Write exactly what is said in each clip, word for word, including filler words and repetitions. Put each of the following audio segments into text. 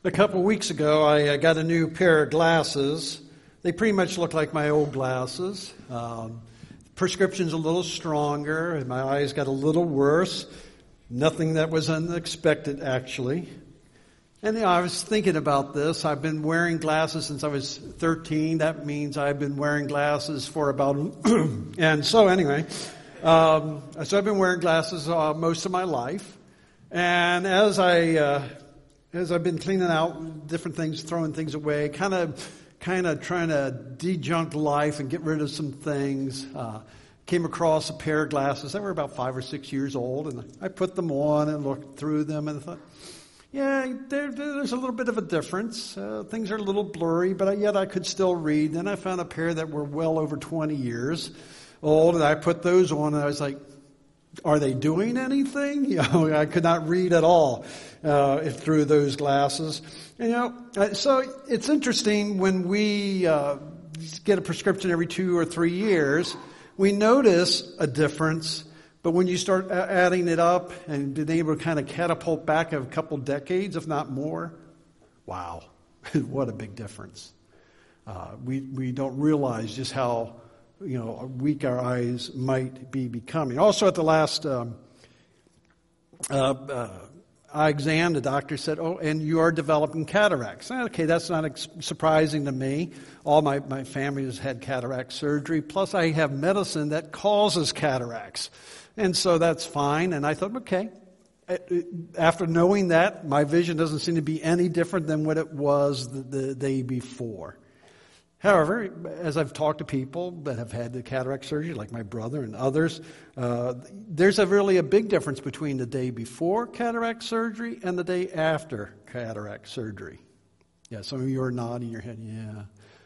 A couple weeks ago, I uh, got a new pair of glasses. They pretty much look like my old glasses. Um, prescription's a little stronger, and my eyes got a little worse. Nothing that was unexpected, actually. And you know, I was thinking about this. I've been wearing glasses since I was thirteen. That means I've been wearing glasses for about... and so anyway, um, so I've been wearing glasses uh, most of my life. And as I... Uh, As I've been cleaning out different things, throwing things away, kind of, kind of trying to de-junk life and get rid of some things, uh, came across a pair of glasses that were about five or six years old, and I put them on and looked through them and thought, yeah, there, there's a little bit of a difference. Uh, things are a little blurry, but yet I could still read. Then I found a pair that were well over twenty years old, and I put those on, and I was like, are they doing anything? You know, I could not read at all uh, through those glasses. And, you know, so it's interesting when we uh, get a prescription every two or three years, we notice a difference. But when you start adding it up and being able to kind of catapult back a couple decades, if not more, wow, what a big difference. Uh, we we don't realize just how you know, weak our eyes might be becoming. Also at the last um, uh, uh, eye exam, the doctor said, oh, and you are developing cataracts. Okay, that's not ex- surprising to me. All my, my family has had cataract surgery. Plus I have medicine that causes cataracts. And so that's fine. And I thought, okay, after knowing that, my vision doesn't seem to be any different than what it was the, the day before. However, as I've talked to people that have had the cataract surgery, like my brother and others, uh, there's a really a big difference between the day before cataract surgery and the day after cataract surgery. Yeah, some of you are nodding your head, yeah.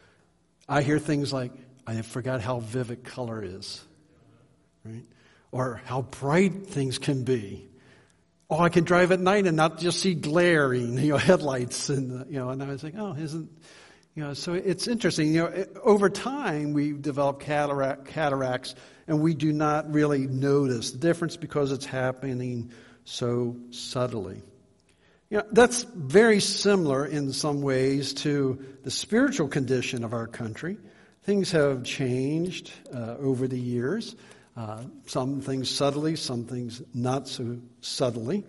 I hear things like, I forgot how vivid color is, right? Or how bright things can be. Oh, I can drive at night and not just see glaring, you know, headlights, and you know, and I was like, oh, isn't... You know, so it's interesting. You know, it, over time we develop cataract, cataracts, and we do not really notice the difference because it's happening so subtly. You know, that's very similar in some ways to the spiritual condition of our country. Things have changed uh, over the years. Uh, some things subtly, some things not so subtly.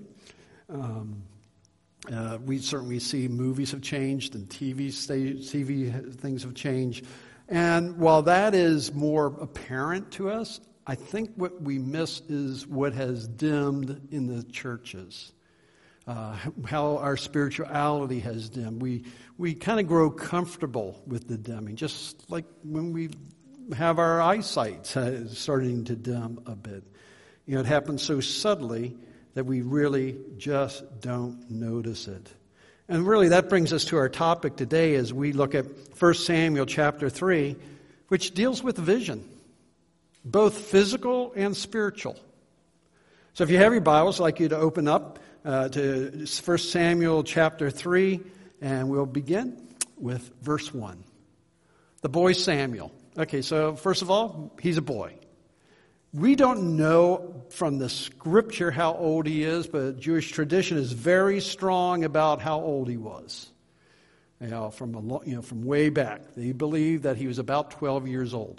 Um, Uh, we certainly see movies have changed and T V sta- T V things have changed. And while that is more apparent to us, I think what we miss is what has dimmed in the churches. Uh, how our spirituality has dimmed. We, we kind of grow comfortable with the dimming, just like when we have our eyesight uh, starting to dim a bit. You know, it happens so subtly that we really just don't notice it. And really that brings us to our topic today as we look at First Samuel chapter three, which deals with vision, both physical and spiritual. So if you have your Bibles, I'd like you to open up uh, to First Samuel chapter three, and we'll begin with verse one. The boy Samuel. Okay, so first of all, he's a boy. We don't know from the scripture how old he is, but Jewish tradition is very strong about how old he was. You know, from a, you know, from way back, they believe that he was about twelve years old.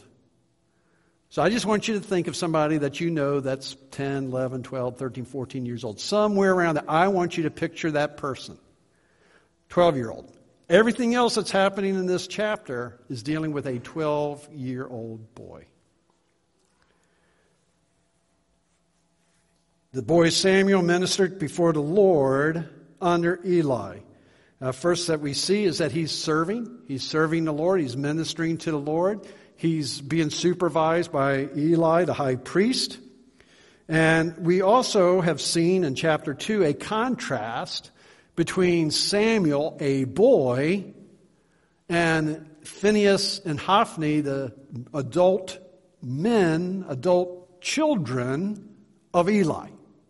So I just want you to think of somebody that you know that's ten, eleven, twelve, thirteen, fourteen years old. Somewhere around that, I want you to picture that person, twelve-year-old. Everything else that's happening in this chapter is dealing with a twelve-year-old boy. The boy Samuel ministered before the Lord under Eli. Uh, first that we see is that he's serving. He's serving the Lord. He's ministering to the Lord. He's being supervised by Eli, the high priest. And we also have seen in chapter two a contrast between Samuel, a boy, and Phinehas and Hophni, the adult men, adult children of Eli.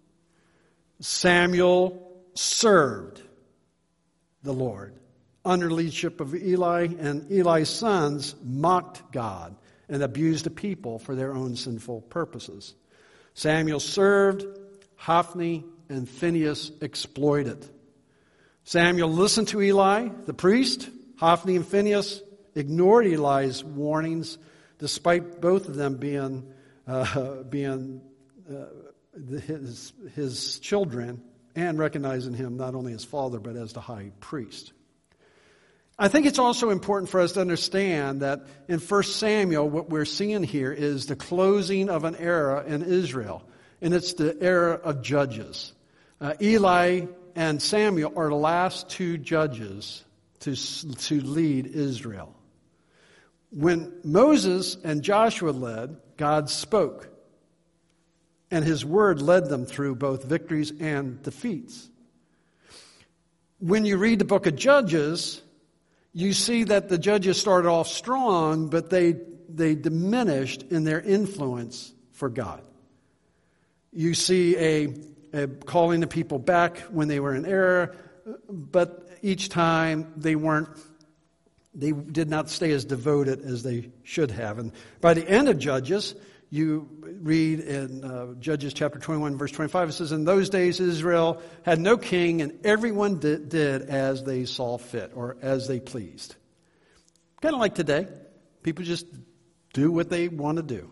Samuel served the Lord under the leadership of Eli, and Eli's sons mocked God and abused the people for their own sinful purposes. Samuel served, Hophni and Phinehas exploited. Samuel listened to Eli, the priest. Hophni and Phinehas ignored Eli's warnings, despite both of them being uh, being uh, his his children and recognizing him not only as father but as the high priest. I think it's also important for us to understand that in First Samuel, what we're seeing here is the closing of an era in Israel, and it's the era of judges. Uh, Eli and Samuel are the last two judges to, to lead Israel. When Moses and Joshua led, God spoke, and his word led them through both victories and defeats. When you read the book of Judges, you see that the judges started off strong, but they they diminished in their influence for God. You see a, a calling the people back when they were in error, but each time they weren't, they did not stay as devoted as they should have. And by the end of Judges, you read in uh, Judges chapter twenty-one, verse twenty-five, it says, "In those days Israel had no king, and everyone did, did as they saw fit," or as they pleased. Kind of like today. People just do what they want to do.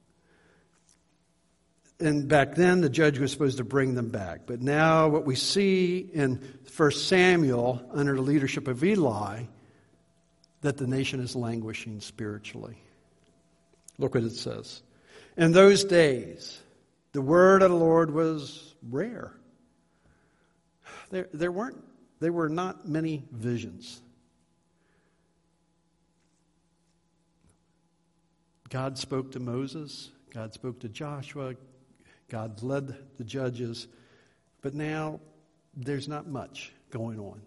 And back then, the judge was supposed to bring them back. But now what we see in First Samuel, under the leadership of Eli, that the nation is languishing spiritually. Look what it says. "In those days, the word of the Lord was rare." There, there weren't, there were not many visions. God spoke to Moses. God spoke to Joshua. God led the judges. But now, there's not much going on.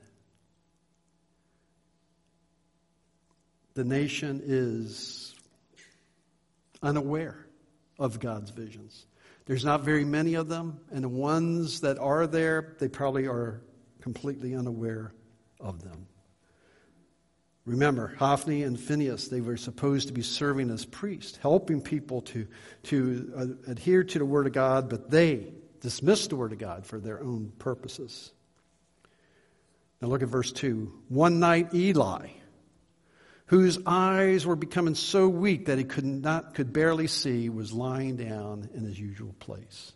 The nation is unaware of God's visions. There's not very many of them, and the ones that are there, they probably are completely unaware of them. Remember, Hophni and Phinehas, they were supposed to be serving as priests, helping people to, to uh, adhere to the Word of God, but they dismissed the Word of God for their own purposes. Now look at verse two. "One night Eli, whose eyes were becoming so weak that he could not could barely see, was lying down in his usual place."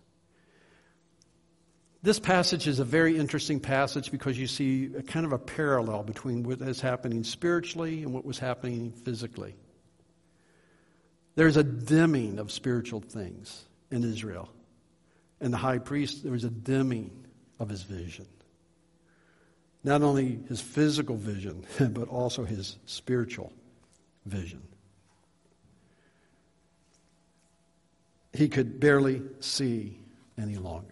This passage is a very interesting passage because you see a kind of a parallel between what is happening spiritually and what was happening physically. There's a dimming of spiritual things in Israel. And the high priest, there was a dimming of his vision. Not only his physical vision, but also his spiritual vision. He could barely see any longer.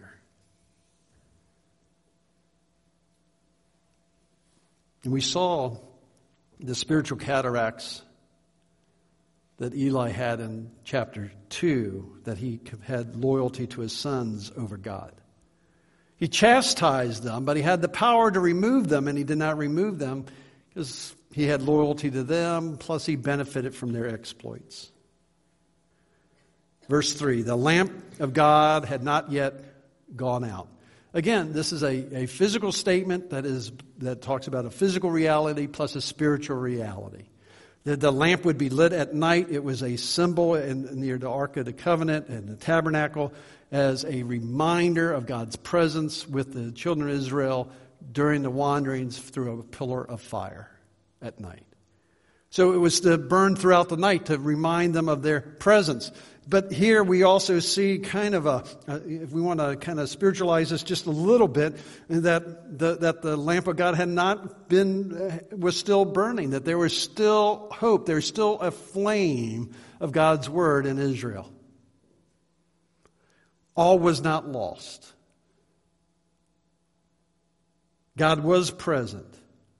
And we saw the spiritual cataracts that Eli had in chapter two, that he had loyalty to his sons over God. He chastised them, but he had the power to remove them, and he did not remove them because he had loyalty to them, plus he benefited from their exploits. Verse three, "The lamp of God had not yet gone out." Again, this is a, a physical statement that is that talks about a physical reality plus a spiritual reality. The, the lamp would be lit at night. It was a symbol in, near the Ark of the Covenant and the tabernacle as a reminder of God's presence with the children of Israel during the wanderings through a pillar of fire at night. So it was to burn throughout the night to remind them of their presence. But here we also see kind of a, if we want to kind of spiritualize this just a little bit, that the, that the lamp of God had not been, was still burning, that there was still hope, there's still a flame of God's word in Israel. All was not lost. God was present.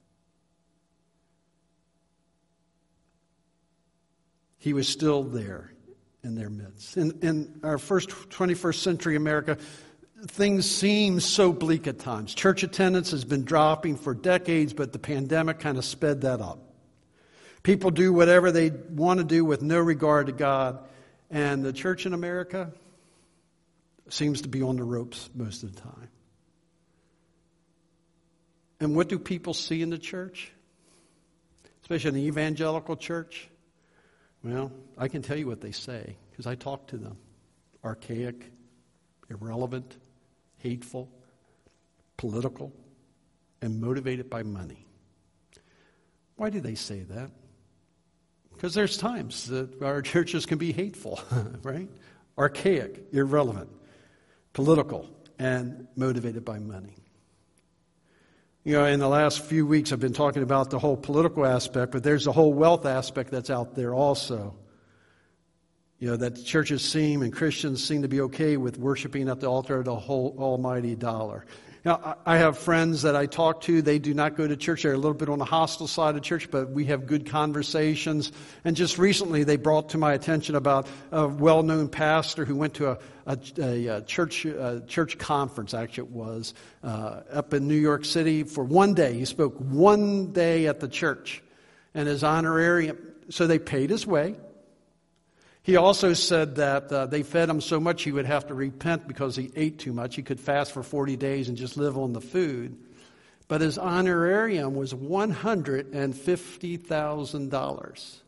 He was still there in their midst. In, in our first twenty-first century America, things seem so bleak at times. Church attendance has been dropping for decades, but the pandemic kind of sped that up. People do whatever they want to do with no regard to God. And the church in America seems to be on the ropes most of the time. And what do people see in the church? Especially in the evangelical church? Well, I can tell you what they say, because I talk to them. Archaic, irrelevant, hateful, political, and motivated by money. Why do they say that? Because there's times that our churches can be hateful, right? Archaic, irrelevant, political, and motivated by money. You know, in the last few weeks I've been talking about the whole political aspect, but there's the whole wealth aspect that's out there also. You know, that churches seem and Christians seem to be okay with worshiping at the altar of the whole almighty dollar. Now, I have friends that I talk to. They do not go to church. They're a little bit on the hostile side of church, but we have good conversations. And just recently, they brought to my attention about a well-known pastor who went to a, a, a church a church conference, actually it was, uh, up in New York City for one day. He spoke one day at the church. And his honorarium, so they paid his way. He also said that uh, they fed him so much he would have to repent because he ate too much. He could fast for forty days and just live on the food. But his honorarium was one hundred fifty thousand dollars.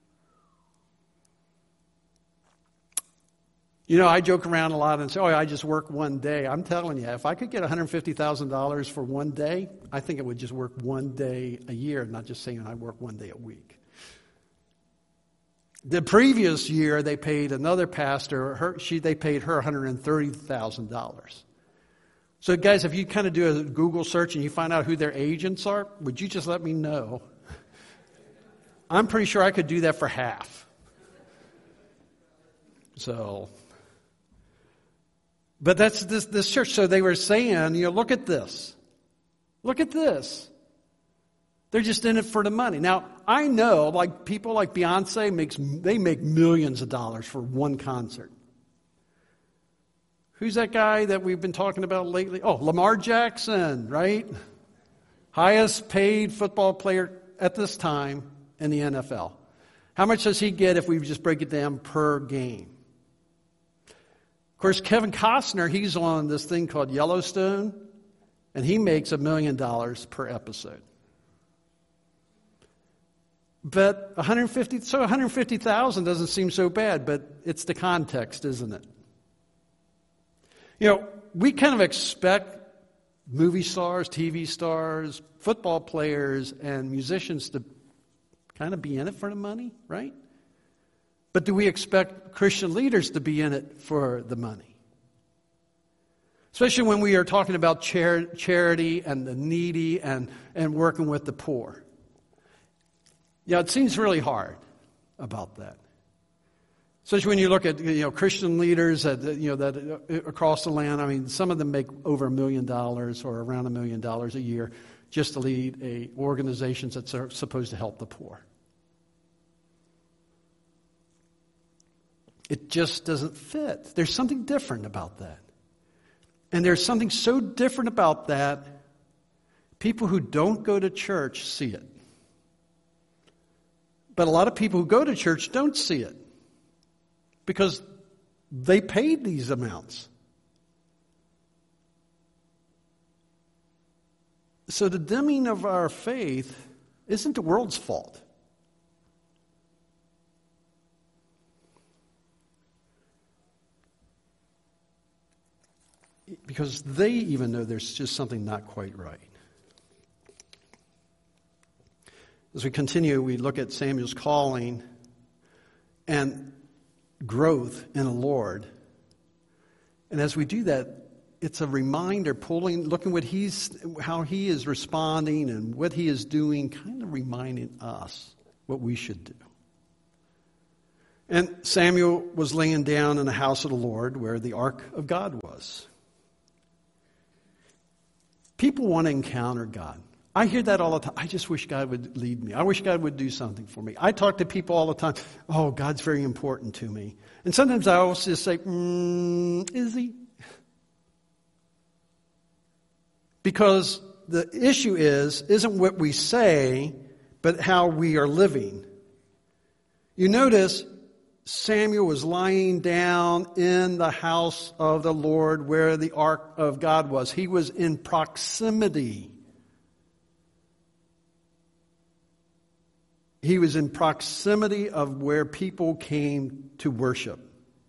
You know, I joke around a lot and say, oh, I just work one day. I'm telling you, if I could get one hundred fifty thousand dollars for one day, I think it would just work one day a year, not just saying I work one day a week. The previous year, they paid another pastor, her, she, they paid her one hundred thirty thousand dollars. So guys, if you kind of do a Google search and you find out who their agents are, would you just let me know? I'm pretty sure I could do that for half. So, but that's this, this church. So they were saying, you know, look at this. Look at this. They're just in it for the money. Now, I know, like people like Beyonce, makes they make millions of dollars for one concert. Who's that guy that we've been talking about lately? Oh, Lamar Jackson, right? Highest paid football player at this time in the N F L. How much does he get if we just break it down per game? Of course, Kevin Costner, he's on this thing called Yellowstone, and he makes a million dollars per episode. But one hundred fifty, so one hundred fifty thousand doesn't seem so bad, but it's the context, isn't it? You know, we kind of expect movie stars, T V stars, football players, and musicians to kind of be in it for the money, right? But do we expect Christian leaders to be in it for the money? Especially when we are talking about char- charity and the needy and, and working with the poor. Yeah, it seems really hard about that. Especially when you look at, you know, Christian leaders that, you know, that across the land. I mean, some of them make over a million dollars or around a million dollars a year just to lead a organizations that are supposed to help the poor. It just doesn't fit. There's something different about that. And there's something so different about that, people who don't go to church see it. But a lot of people who go to church don't see it because they paid these amounts. So the dimming of our faith isn't the world's fault. Because they even know there's just something not quite right. As we continue, we look at Samuel's calling and growth in the Lord. And as we do that, it's a reminder, pulling, looking what he's, how he is responding and what he is doing, kind of reminding us what we should do. And Samuel was laying down in the house of the Lord where the ark of God was. People want to encounter God. I hear that all the time. I just wish God would lead me. I wish God would do something for me. I talk to people all the time. Oh, God's very important to me. And sometimes I always just say, mm, is he? Because the issue is, isn't what we say, but how we are living. You notice Samuel was lying down in the house of the Lord where the ark of God was. He was in proximity he was in proximity of where people came to worship.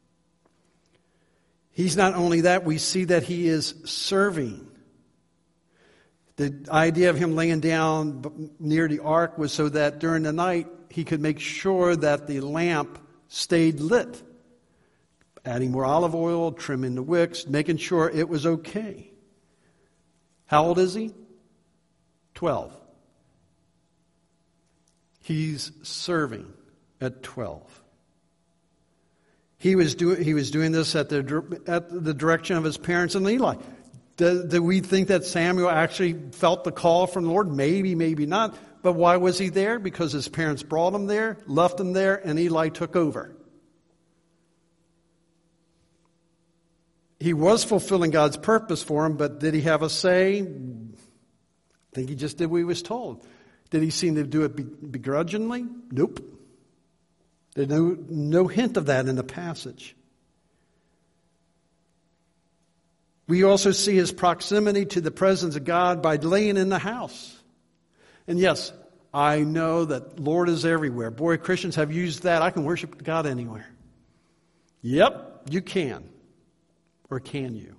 He's not only that, we see that he is serving. The idea of him laying down near the ark was so that during the night he could make sure that the lamp stayed lit. Adding more olive oil, trimming the wicks, making sure it was okay. How old is he? Twelve. He's serving at twelve. He was doing he was doing this at the at the direction of his parents and Eli. Do, do we think that Samuel actually felt the call from the Lord? Maybe, maybe not. But why was he there? Because his parents brought him there, left him there, and Eli took over. He was fulfilling God's purpose for him, but did he have a say? I think he just did what he was told. Did he seem to do it begrudgingly? Nope. There's no, no hint of that in the passage. We also see his proximity to the presence of God by laying in the house. And yes, I know that Lord is everywhere. Boy, Christians have used that. I can worship God anywhere. Yep, you can. Or can you?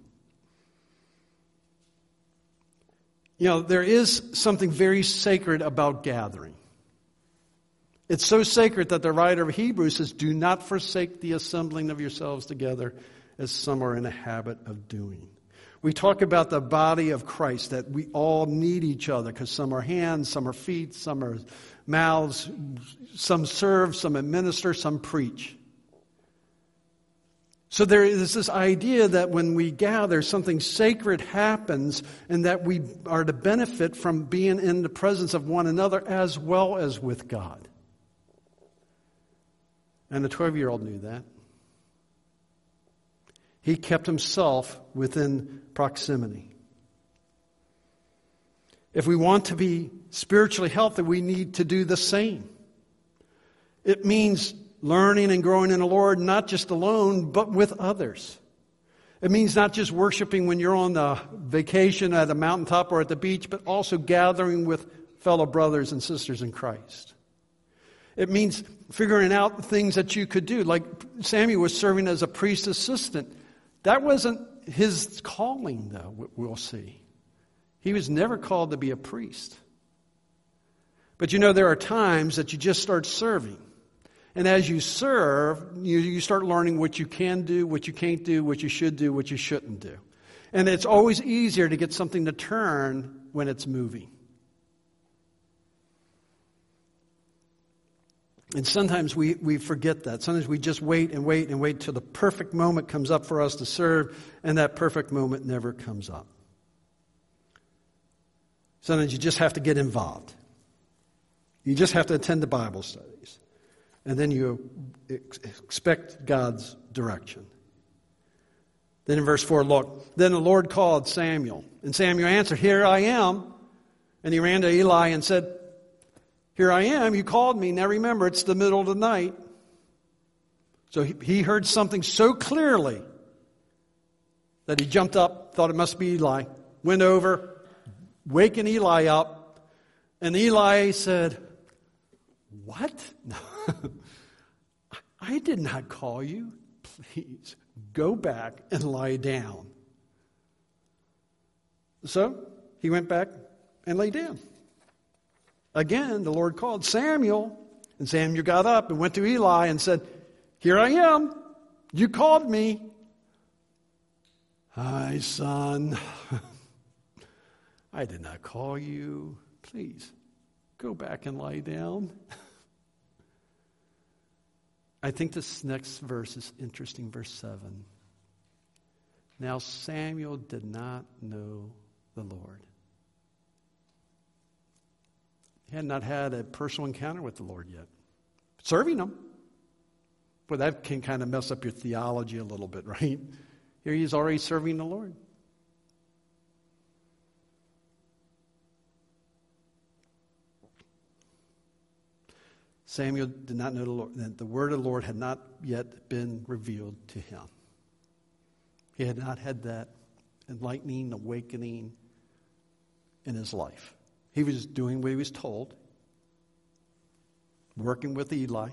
You know, there is something very sacred about gathering. It's so sacred that the writer of Hebrews says, do not forsake the assembling of yourselves together as some are in a habit of doing. We talk about the body of Christ, that we all need each other because some are hands, some are feet, some are mouths, some serve, some administer, some preach. So there is this idea that when we gather, something sacred happens and that we are to benefit from being in the presence of one another as well as with God. And the twelve-year-old knew that. He kept himself within proximity. If we want to be spiritually healthy, we need to do the same. It means learning and growing in the Lord, not just alone, but with others. It means not just worshiping when you're on the vacation at a mountaintop or at the beach, but also gathering with fellow brothers and sisters in Christ. It means figuring out things that you could do. Like Samuel was serving as a priest assistant. That wasn't his calling, though, we'll see. He was never called to be a priest. But you know, there are times that you just start serving. And as you serve, you, you start learning what you can do, what you can't do, what you should do, what you shouldn't do. And it's always easier to get something to turn when it's moving. And sometimes we, we forget that. Sometimes we just wait and wait and wait till the perfect moment comes up for us to serve, and that perfect moment never comes up. Sometimes you just have to get involved. You just have to attend the Bible studies. And then you ex- expect God's direction. Then in verse four, look, then the Lord called Samuel. And Samuel answered, here I am. And he ran to Eli and said, here I am, you called me. Now remember, it's the middle of the night. So he, he heard something so clearly that he jumped up, thought it must be Eli, went over, waking Eli up. And Eli said, what? No. I did not call you. Please go back and lie down. So he went back and lay down. Again, the Lord called Samuel, and Samuel got up and went to Eli and said, here I am. You called me. Hi, son. I did not call you. Please go back and lie down. I think this next verse is interesting, verse seven. Now Samuel did not know the Lord. He had not had a personal encounter with the Lord yet. Serving him. But that can kind of mess up your theology a little bit, right? Here he's already serving the Lord. Samuel did not know the Lord. The word of the Lord had not yet been revealed to him. He had not had that enlightening, awakening in his life. He was doing what he was told. working with Eli.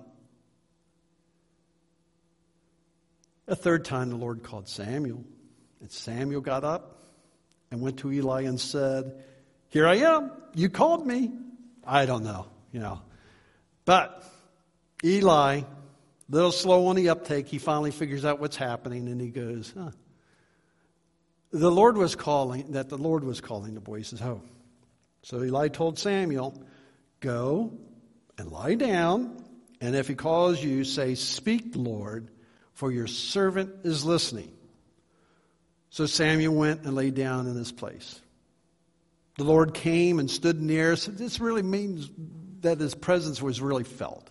A third time the Lord called Samuel. And Samuel got up and went to Eli and said, "Here I am. You called me." I don't know, you know. But Eli, a little slow on the uptake, he finally figures out what's happening and he goes, huh. The Lord was calling, that the Lord was calling the boy. He says, oh. So Eli told Samuel, "Go and lie down, and if he calls you, say, 'Speak, Lord, for your servant is listening.'" So Samuel went and lay down in his place. The Lord came and stood near. So this really means that his presence was really felt.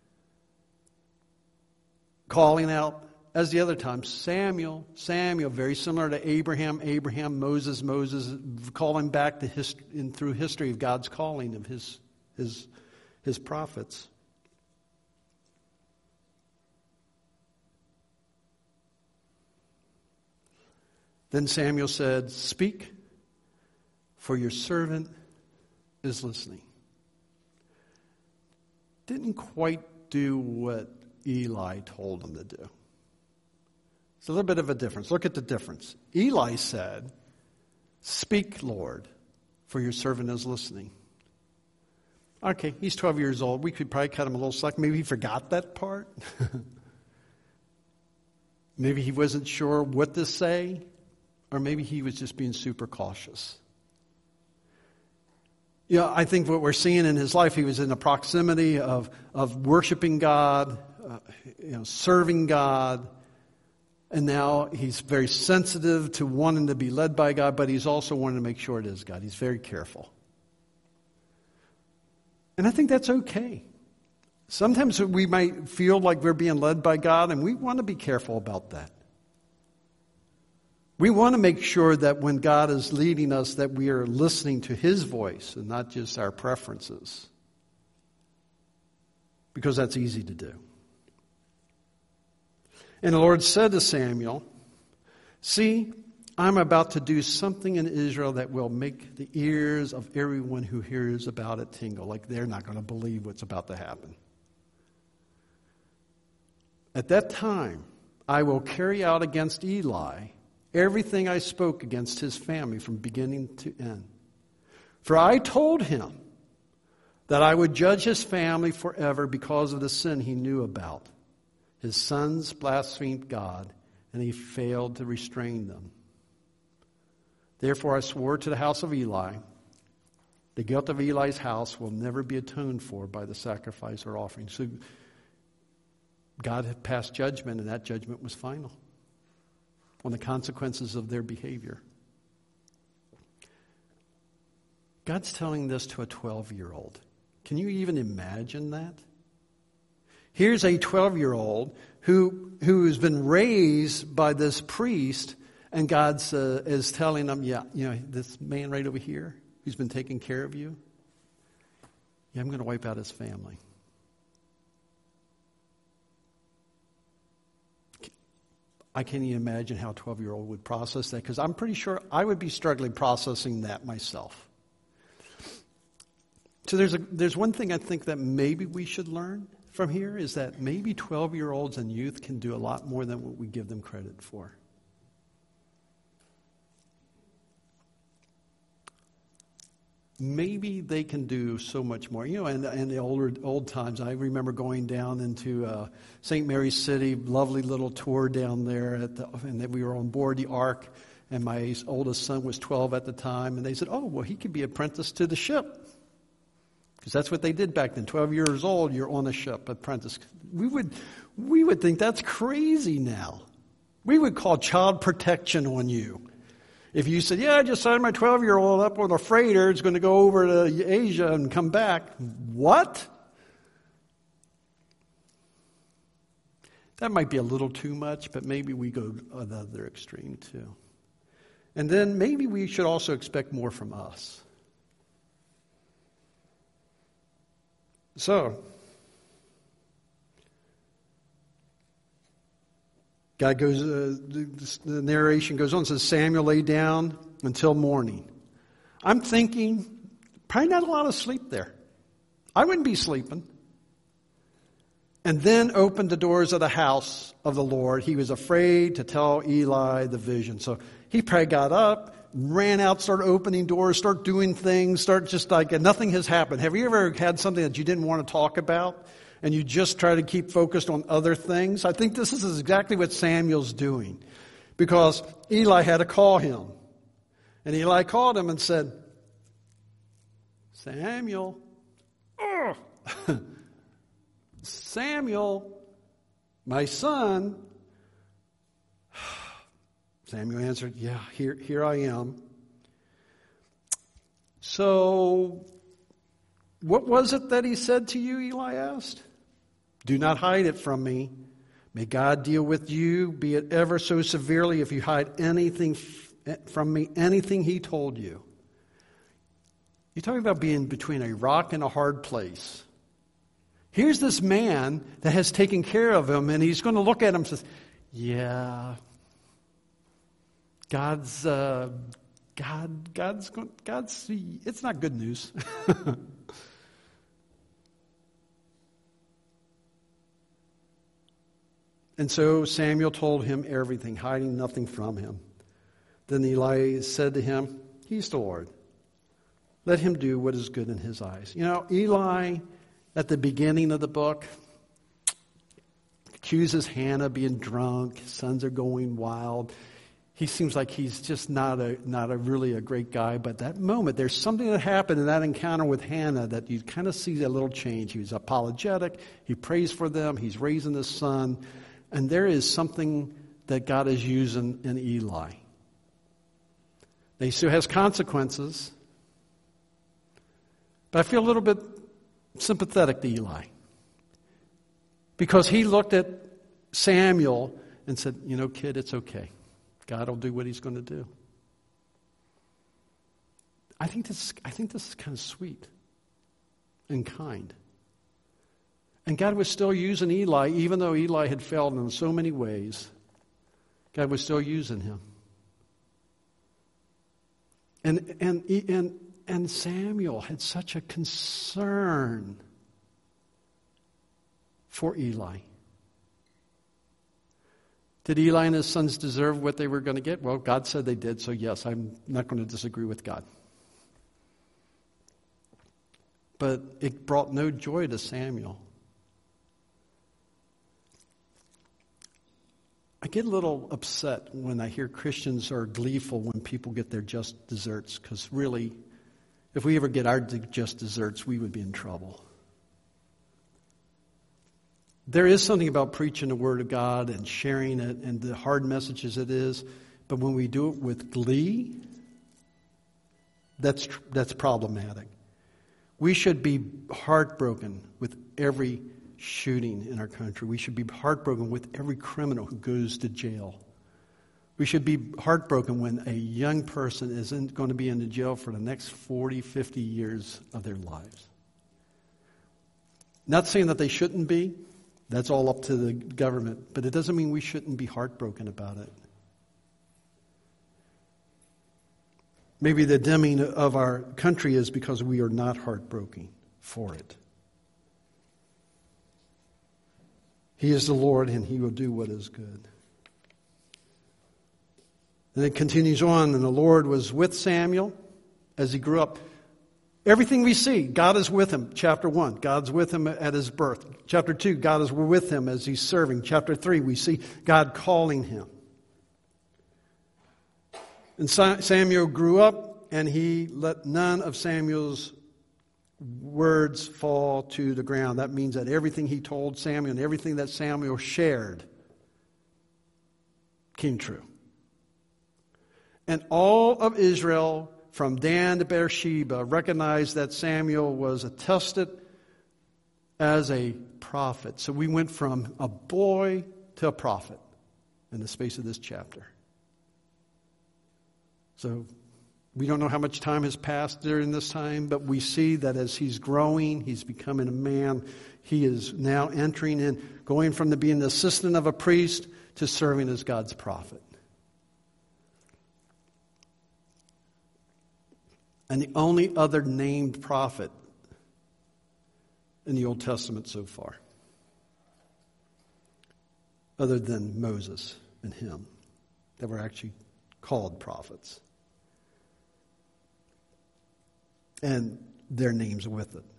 Calling out, as the other time, Samuel, Samuel, very similar to Abraham, Abraham, Moses, Moses, calling back to history, in, through history of God's calling of his, his, his prophets. Then Samuel said, "Speak, for your servant is listening." Didn't quite do what Eli told him to do. It's a little bit of a difference. Look at the difference. Eli said, "Speak, Lord, for your servant is listening." Okay, he's twelve years old. We could probably cut him a little slack. Maybe he forgot that part. Maybe he wasn't sure what to say. Or maybe he was just being super cautious. You know, I think what we're seeing in his life, he was in the proximity of, of worshiping God, uh, you know, serving God. And now he's very sensitive to wanting to be led by God, but he's also wanting to make sure it is God. He's very careful. And I think that's okay. Sometimes we might feel like we're being led by God, and we want to be careful about that. We want to make sure that when God is leading us, that we are listening to His voice and not just our preferences. Because that's easy to do. And the Lord said to Samuel, "See, I'm about to do something in Israel that will make the ears of everyone who hears about it tingle." Like they're not going to believe what's about to happen. "At that time, I will carry out against Eli everything I spoke against his family from beginning to end. For I told him that I would judge his family forever because of the sin he knew about. His sons blasphemed God, and he failed to restrain them. Therefore I swore to the house of Eli, the guilt of Eli's house will never be atoned for by the sacrifice or offering." So God had passed judgment, and that judgment was final on the consequences of their behavior. God's telling this to a twelve-year-old. Can you even imagine that? Here's a twelve-year-old who who has been raised by this priest, and God uh, is telling him, yeah, you know, this man right over here who's been taking care of you, yeah, I'm going to wipe out his family. I can't even imagine how a twelve-year-old would process that, because I'm pretty sure I would be struggling processing that myself. So there's a, there's one thing I think that maybe we should learn from here, is that maybe twelve-year-olds and youth can do a lot more than what we give them credit for. Maybe they can do so much more. You know, in, in the older old times, I remember going down into uh, Saint Mary's City, lovely little tour down there, at the, and then we were on board the Ark, and my oldest son was twelve at the time, and they said, "Oh, well, he could be apprenticed to the ship." Because that's what they did back then. twelve years old, you're on a ship, apprentice. We would, we would think that's crazy now. We would call child protection on you. If you said, "Yeah, I just signed my twelve-year-old up on a freighter, it's going to go over to Asia and come back." What? That might be a little too much, but maybe we go to the other extreme too. And then maybe we should also expect more from us. So, God goes, uh, the narration goes on, and says, Samuel lay down until morning. I'm thinking, probably not a lot of sleep there. I wouldn't be sleeping. and then opened the doors of the house of the Lord. He was afraid to tell Eli the vision. So he probably got up, ran out, started opening doors, start doing things, start just like nothing has happened. Have you ever had something that you didn't want to talk about and you just try to keep focused on other things? I think this is exactly what Samuel's doing, because Eli had to call him. And Eli called him and said, Samuel, oh, Samuel, my son. Samuel answered, yeah, here, here I am. So, what was it that he said to you, Eli asked. Do not hide it from me. May God deal with you, be it ever so severely, if you hide anything from me, anything he told you. You're talking about being between a rock and a hard place. Here's this man that has taken care of him, and he's going to look at him and says, yeah, God's, uh, God, God's, God's, it's not good news. And so Samuel told him everything, hiding nothing from him. Then Eli said to him, he's the Lord. Let him do what is good in his eyes. You know, Eli, at the beginning of the book, accuses Hannah of being drunk. His sons are going wild. He seems like he's just not a not a really a great guy. But that moment, there's something that happened in that encounter with Hannah that you kind of see a little change. He was apologetic. He prays for them. He's raising his son. And there is something that God is using in Eli. He still has consequences. But I feel a little bit sympathetic to Eli. Because he looked at Samuel and said, you know, kid, it's okay. God will do what he's going to do. I think this, I think this is kind of sweet and kind. And God was still using Eli, even though Eli had failed in so many ways. God was still using him. And and and and Samuel had such a concern for Eli. Did Eli and his sons deserve what they were going to get? Well, God said they did, so yes, I'm not going to disagree with God. But it brought no joy to Samuel. I get a little upset when I hear Christians are gleeful when people get their just desserts, because really, if we ever get our just desserts, we would be in trouble. There is something about preaching the Word of God and sharing it and the hard messages it is, but when we do it with glee, that's that's problematic. We should be heartbroken with every shooting in our country. We should be heartbroken with every criminal who goes to jail. We should be heartbroken when a young person isn't going to be in the jail for the next forty, fifty years of their lives. Not saying that they shouldn't be. That's all up to the government. But it doesn't mean we shouldn't be heartbroken about it. Maybe the dimming of our country is because we are not heartbroken for it. He is the Lord, and He will do what is good. And it continues on, and the Lord was with Samuel as he grew up. Everything we see, God is with him. Chapter one, God's with him at his birth. Chapter two, God is with him as he's serving. Chapter three, we see God calling him. And Samuel grew up, and he let none of Samuel's words fall to the ground. That means that everything he told Samuel and everything that Samuel shared came true. And all of Israel, from Dan to Beersheba, recognized that Samuel was attested as a prophet. So we went from a boy to a prophet in the space of this chapter. So we don't know how much time has passed during this time, but we see that as he's growing, he's becoming a man. He is now entering in, going from the, being the assistant of a priest to serving as God's prophet. And the only other named prophet in the Old Testament so far. other than Moses and him that were actually called prophets. And their names with it.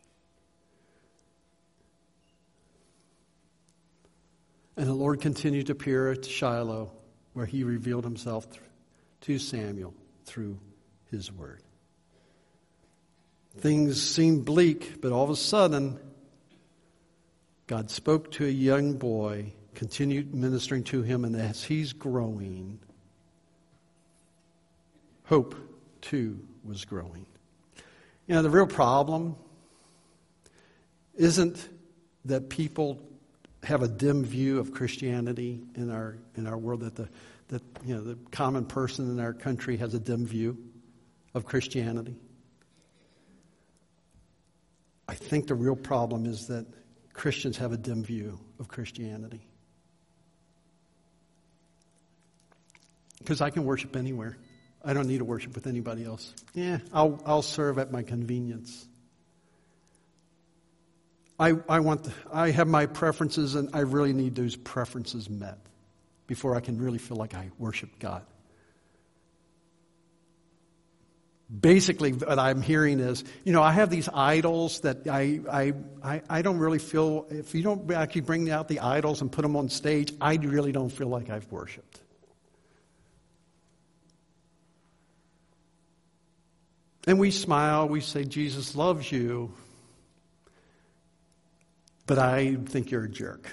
And the Lord continued to appear at Shiloh, where he revealed himself to Samuel through his word. Things seemed bleak, but all of a sudden, God spoke to a young boy, continued ministering to him, and as he's growing, hope, too, was growing. You know, the real problem isn't that people have a dim view of Christianity in our in our world, that the that you know the common person in our country has a dim view of Christianity. I think the real problem is that Christians have a dim view of Christianity. Because I can worship anywhere. I don't need to worship with anybody else. Yeah, I'll I'll serve at my convenience. I I want the, I have my preferences, and I really need those preferences met before I can really feel like I worship God. Basically, what I'm hearing is, you know, I have these idols that I I I, I don't really feel, if you don't actually bring out the idols and put them on stage, I really don't feel like I've worshiped. And we smile, we say, Jesus loves you, but I think you're a jerk.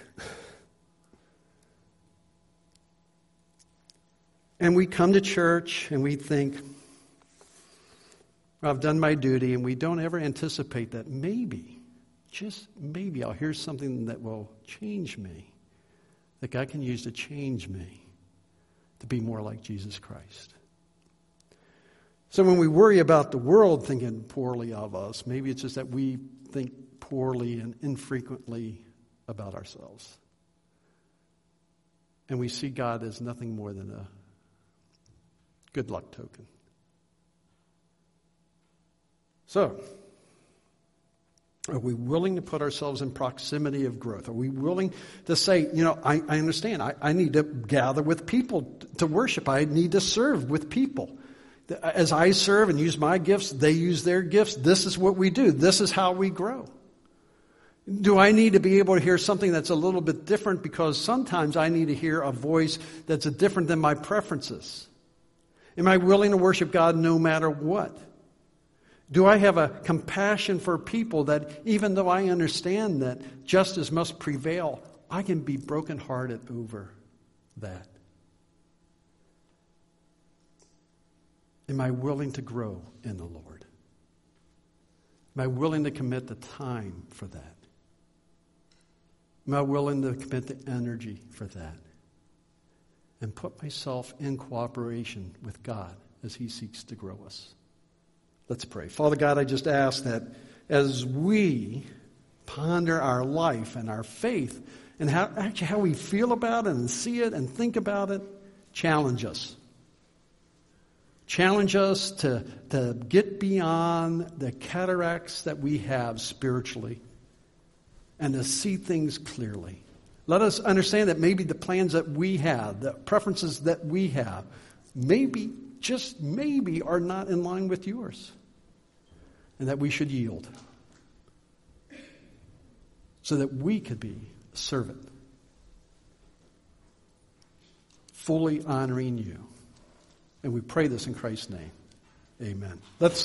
And we come to church and we think, well, I've done my duty, and we don't ever anticipate that maybe, just maybe, I'll hear something that will change me, that God can use to change me to be more like Jesus Christ. So when we worry about the world thinking poorly of us, maybe it's just that we think poorly and infrequently about ourselves. And we see God as nothing more than a good luck token. So, are we willing to put ourselves in proximity of growth? Are we willing to say, you know, I, I understand, I, I need to gather with people to worship. I need to serve with people. As I serve and use my gifts, they use their gifts. This is what we do. This is how we grow. Do I need to be able to hear something that's a little bit different? Because sometimes I need to hear a voice that's different than my preferences. Am I willing to worship God no matter what? Do I have a compassion for people that even though I understand that justice must prevail, I can be brokenhearted over that? Am I willing to grow in the Lord? Am I willing to commit the time for that? Am I willing to commit the energy for that? And put myself in cooperation with God as He seeks to grow us. Let's pray. Father God, I just ask that as we ponder our life and our faith and how actually how we feel about it and see it and think about it, challenge us. Challenge us to, to get beyond the cataracts that we have spiritually and to see things clearly. Let us understand that maybe the plans that we have, the preferences that we have, maybe, just maybe, are not in line with yours. And that we should yield so that we could be a servant, fully honoring you. And we pray this in Christ's name. Amen. Let's